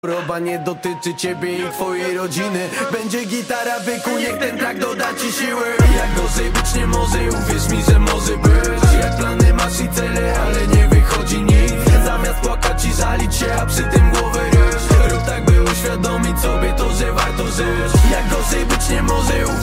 Choroba nie dotyczy ciebie i twojej rodziny. Będzie gitara, byku, niech ten track doda ci siły. Jak gorzej być nie może, uwierz mi, że może być. Jak plany masz i cele, ale nie wychodzi nic. Zamiast płakać i żalić się, a przy tym głowę ryż. Rób tak, by uświadomić sobie to, że warto żyć. Jak gorzej być nie może,